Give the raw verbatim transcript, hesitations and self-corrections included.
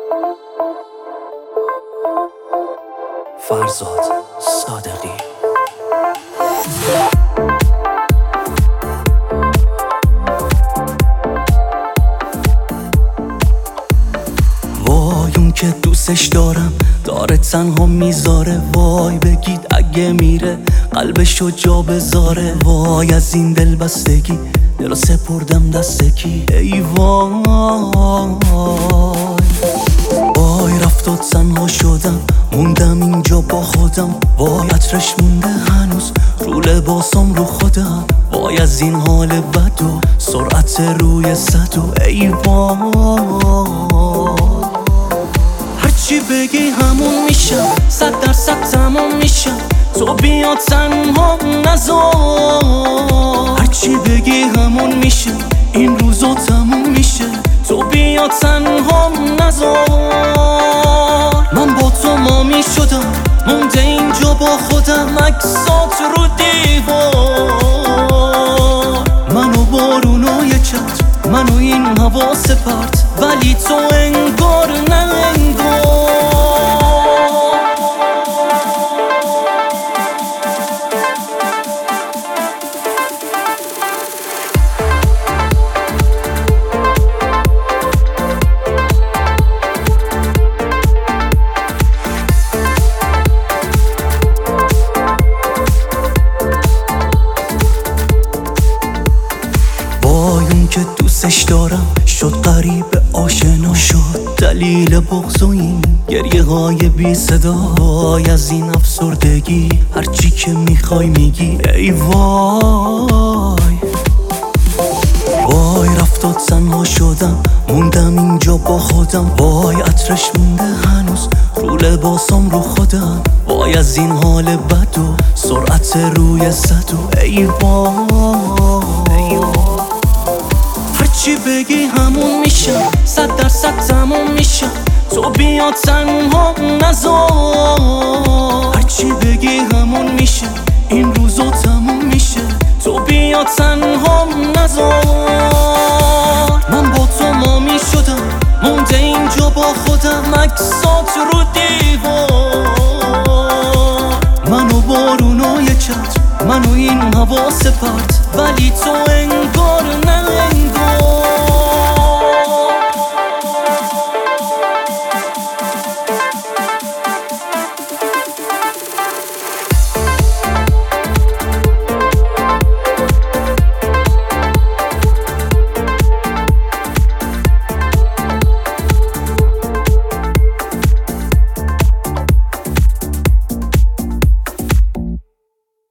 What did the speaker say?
فرزاد صادقی. وای اون که دوستش دارم داره تنها میذاره، وای بگید اگه میره قلبشو جا بذاره. وای از این دل بستگی دلو سپردم دست کی، ای وای وای رفت و تنها شدم موندم اینجا با خودم. وای عطرش مونده هنوز رو لباسم رو خودم. وای از این حال بد و سرعت روی صد و ای وای هرچی بگی همون میشم، صد درصد تموم میشم. تو بیا تنها نذار، هرچی بگی همون میشه، این روزا تموم میشه. تو بیا تنها نذار، من با تو مامی شدم مونده اینجا با خودم. عکسات رو دیوار، منو بارونای چت، منو این هوا سپرد، ولی تو انگار نه انگار. که دوستش دارم شد غریب آشنا، شد دلیل بغض و این گریه های بی صدا. وای از این افسردگی هرچی که میخوای میگی، ای وای وای رفت و تنها شدم موندم اینجا با خودم. وای عطرش مونده هنوز رو لباسم رو خودم. وای از این حال بد و سرعت روی صد و ای وای هرچی بگی همون میشم، صد درصد تموم میشم. تو بیا تنها نذار، هرچی بگی همون میشه، این روزا تموم میشه. تو بیا تنها نذار، من با تو مامی شدم مونده اینجا با خودم. عکسات رو دیوار، منو بارونای چت، منو این هوا سپرد، ولی تو